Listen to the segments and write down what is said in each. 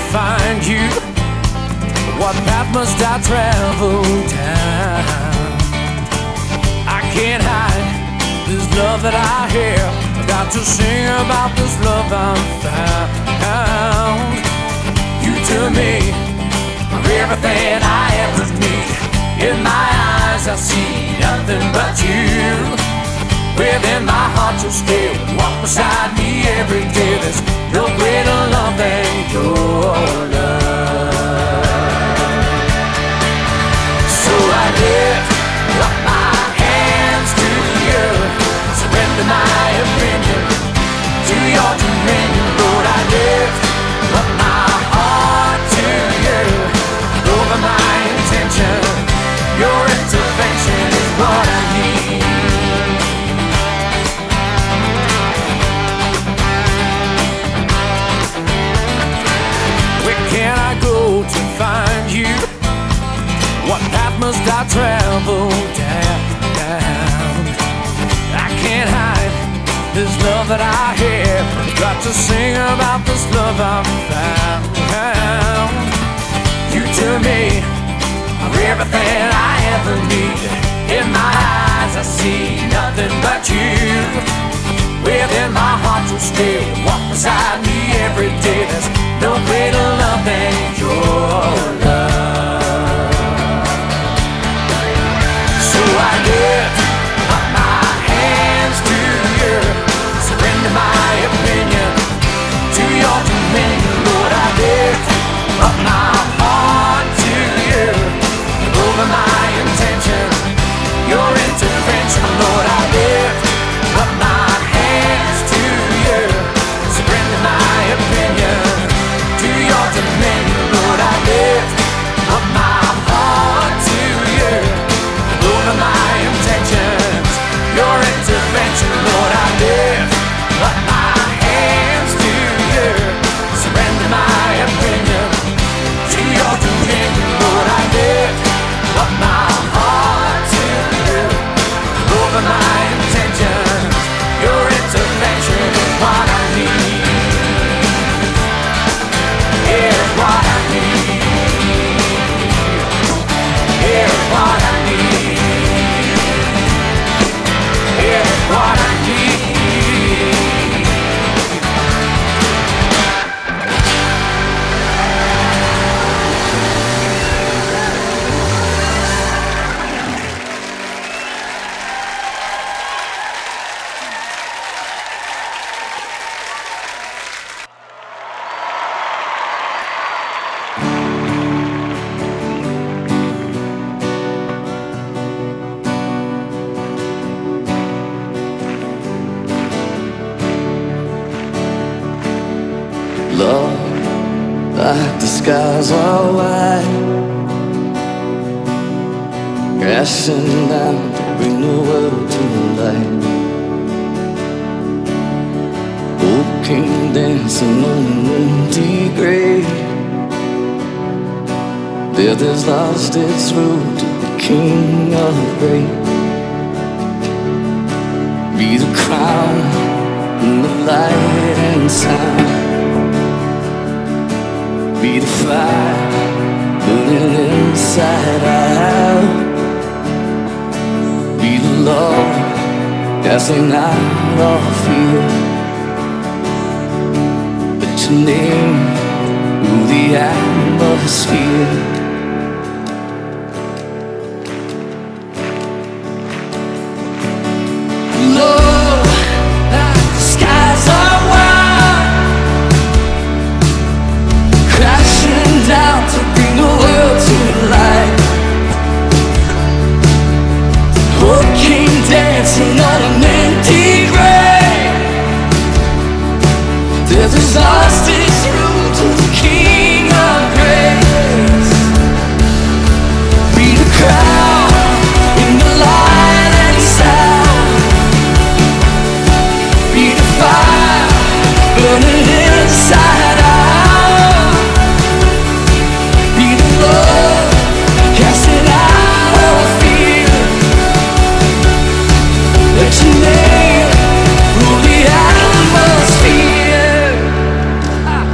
find you? What path must I travel down? I can't hide this love that I have. I've got to sing about this love I'm found. You to me are everything I ever need. In my eyes I see nothing but you. Within my heart you'll stay, walk beside me every day. There's no greater love than your love. So I lift up my hands to you, surrender my opinion to your dominion. Lord, I lift up my heart to you, over my intention. Your intervention is what I need. Where can I go to find you? What path must I travel down? I can't hide this love that I have. Got to sing about this love I've found. You to me are everything I ever need. In my eyes I see nothing but you. Within my heart you'll stay, walk beside me every day. There's no greater love than your love. So I lift up my hands to you, surrender my opinion to your dominion. Lord, I lift up my heart to you, over my intention, your intervention. Lord, I lift up my hands to you, surrender my opinion to your dominion. Lord, I lift up my heart to you, over my intentions, your intervention. Lord, I lift up my hands to you, surrender my opinion to your dominion. Lord, I lift up my heart to you, over my intentions, your intervention is what I need. Is what I need. Is what I need. Is what I need. Love, like the skies are wide, crashing down to bring the world to light. Hope came dancing on an empty grave. Death has lost its road to the King of Grace. Be the crown and the light and sound. Be the fire burning inside out. Be the love casting out all fear. Let your name rule the atmosphere. Love, like the skies are wide, crashing down to bring the world to light. Hope came dancing on an empty grave. Death has lost its road to the King of Grace. Be the crown in the light and sound. Be the fire burning inside out. Be the love casting out all fear. Let your name rule the atmosphere.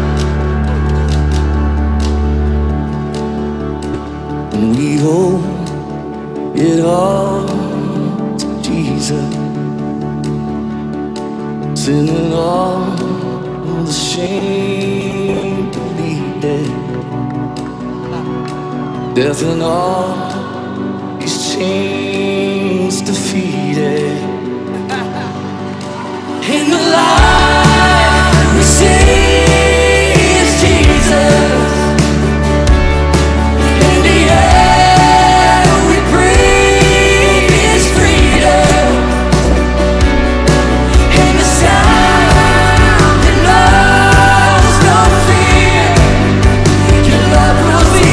Death and all his chains defeated. In the light we see is Jesus. In the air we breathe is freedom. In the sound that knows no fear, your love rules the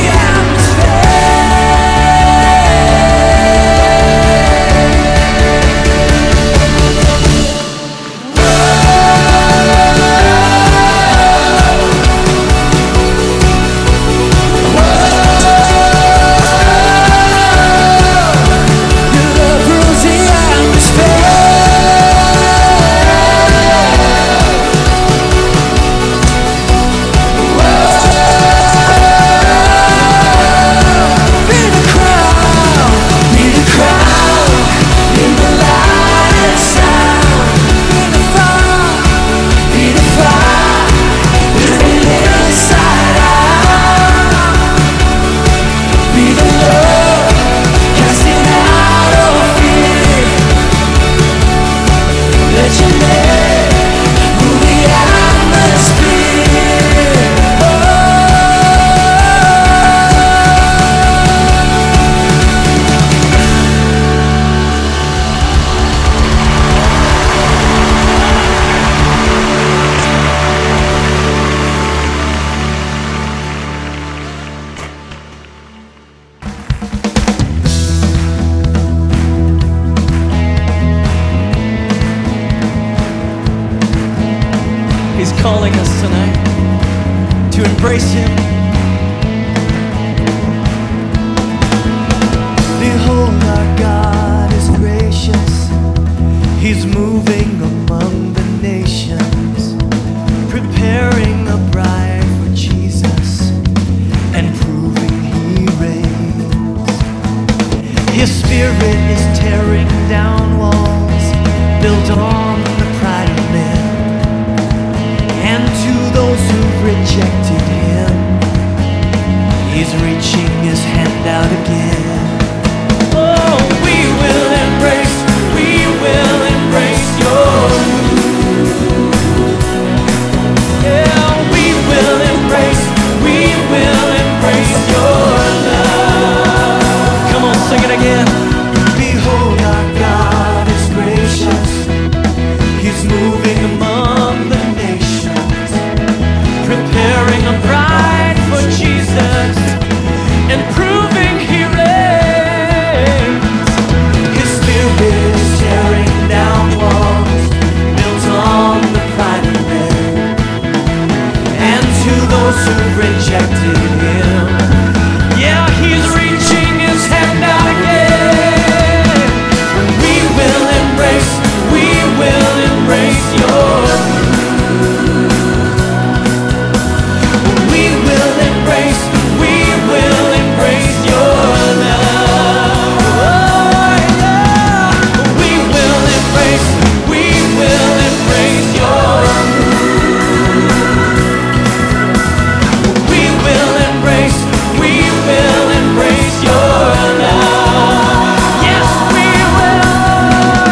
He's calling us tonight to embrace Him. Behold, our God is gracious. He's moving among the nations, preparing a bride for Jesus and proving He reigns. His Spirit is tearing down walls built on the pride of men. And to those who rejected Him, He's reaching His hand out again. Oh, we will embrace your yeah, we will embrace your love. Come on, sing it again. Behold, our God is gracious. He's moving among the nations, preparing a bride for Jesus and proving He reigns. His Spirit is tearing down walls built on the pride of men. And to those who rejected Him, yeah, He's reaching His hand out again. We will embrace your we will embrace your love. Oh, yeah. We will embrace your we will embrace your love. Yes, we will.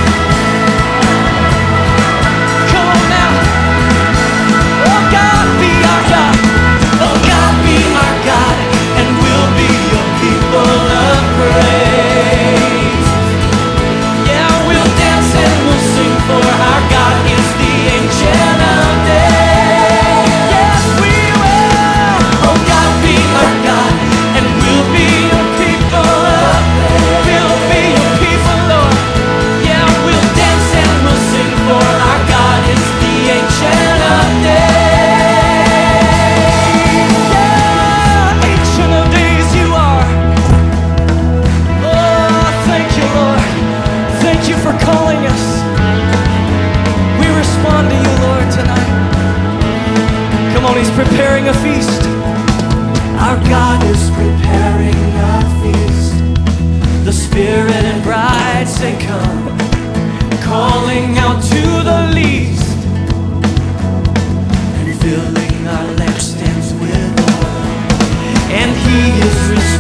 Come on now. Oh God, be our God. Oh God, be our God, and we'll be your people of praise. Yeah, we'll dance and we'll sing, for our God is the Ancient of Days. Yes, we will. Oh God, be our God, and we'll be your people of praise. We'll be your people, Lord. Yeah, we'll dance and we'll sing, for our God is the Ancient of Days. Yeah, Ancient of Days you are. Oh, thank you, Lord. Thank you for calling us. We respond to you, Lord, tonight. Come on, He's preparing a feast. Our God is preparing a feast. The Spirit and bride say come, calling out to the least, and filling our lampstands with oil. And He is restoring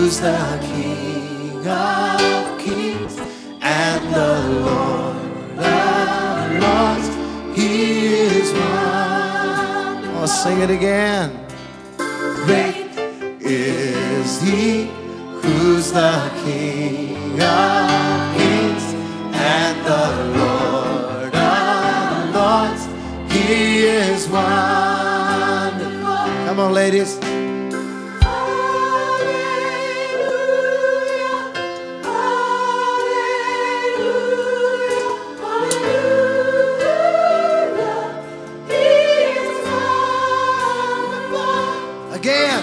who's the King of Kings and the Lord of Lords. He is one. Oh, sing it again. Great is He who's the King of Kings and the Lord of Lords. He is wonderful. Come on, ladies. Again.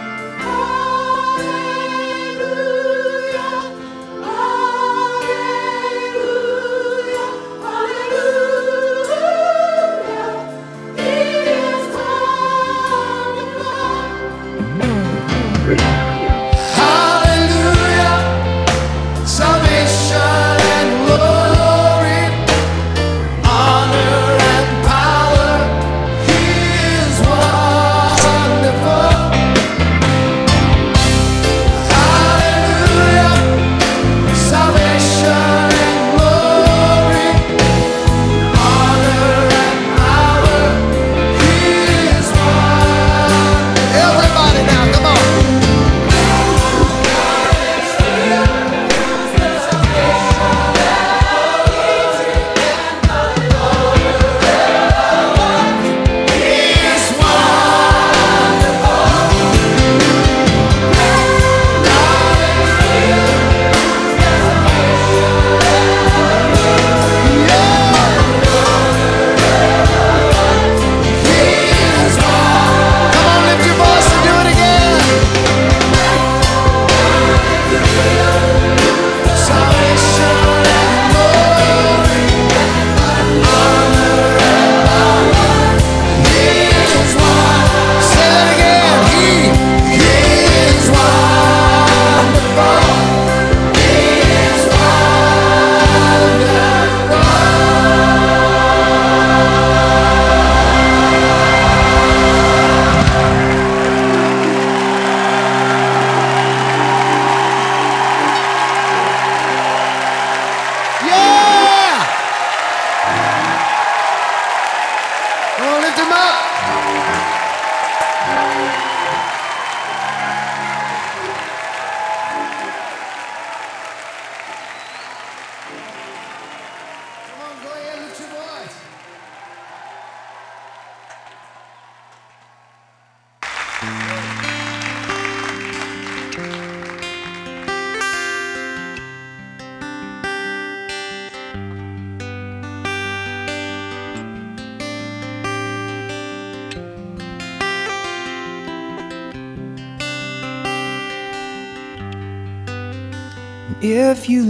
If you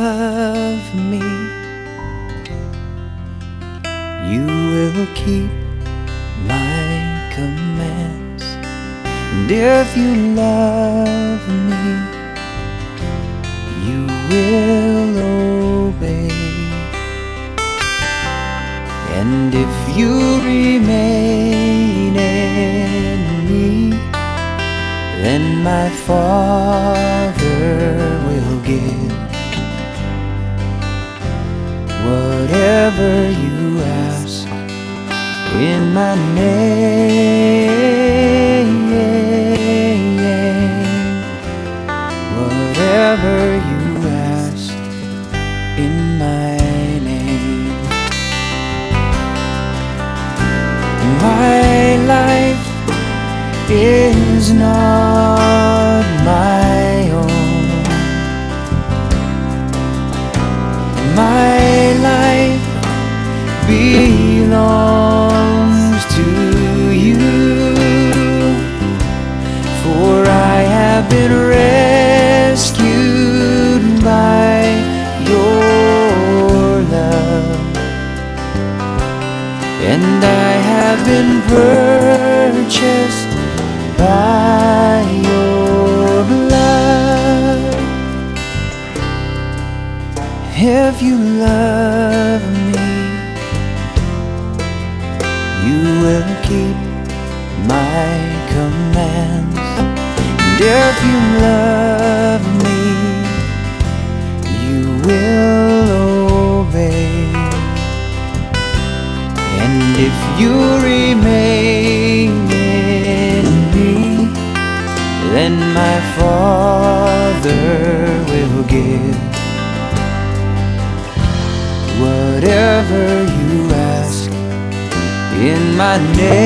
love me, you will keep my commands. And if you love me, you will obey. And if you remain in me, then my Father will give whatever you ask in my name. Whatever you ask in my name. My life is not my own. My life belongs to you, for I have been rescued by your love, and I have been purchased by your blood. If you love me, you will keep my commands. if you love me, you will obey. And if you remain in me, then my Father will give whatever you ask in my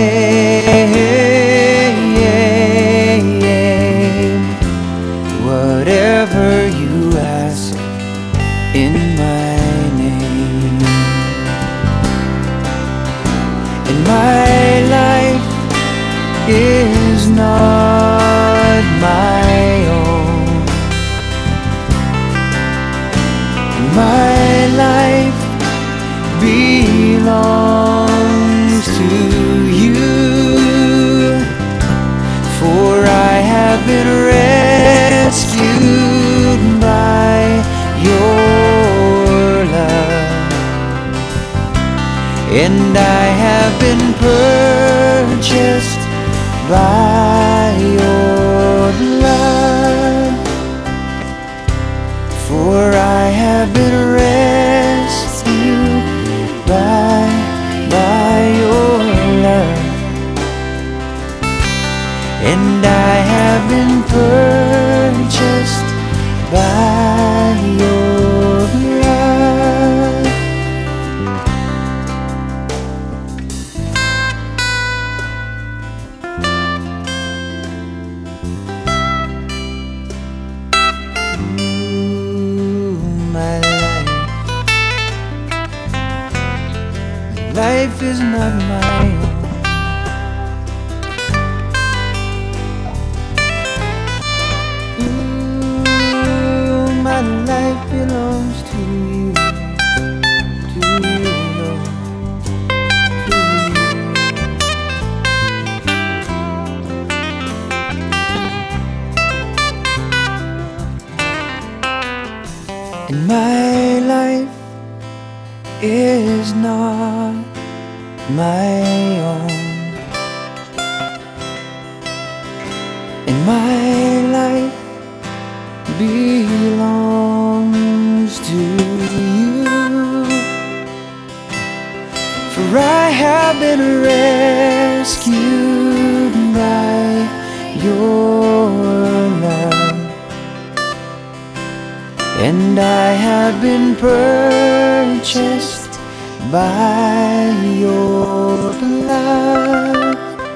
name. Whatever you ask in my name. And my life is not my own. And my life belongs to you, for I have been rescued by your love, and I have been purchased by your blood, for I have been rescued by your love, and I have been purchased by your blood. My life is not my own. My life belongs to you, Lord, to you. And my life is not my own. And my life belongs to you, for I have been rescued by your love, and I have been purchased by your blood.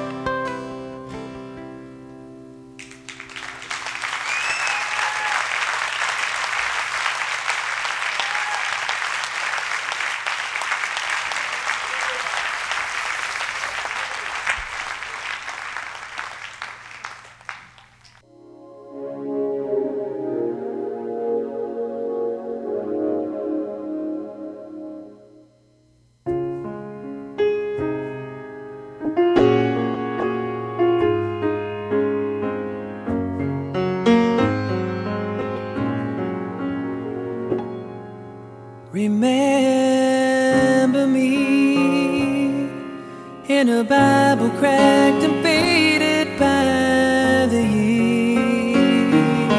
Remember me in a Bible cracked and faded by the years.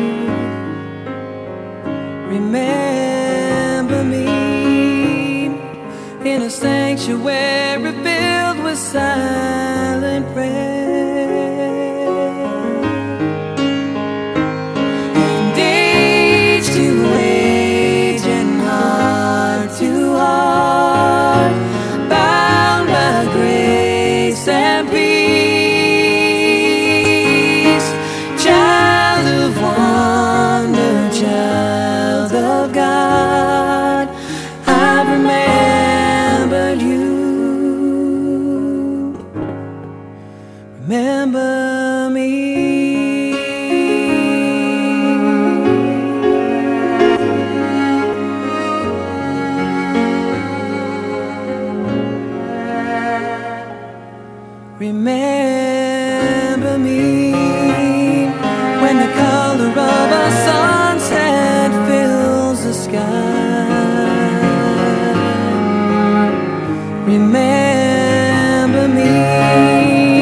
Remember me in a sanctuary filled with silent prayer. And age to age and heart to heart, bound by grace and peace. Child of wonder, child of God, I've remembered you. Remember me. Remember me.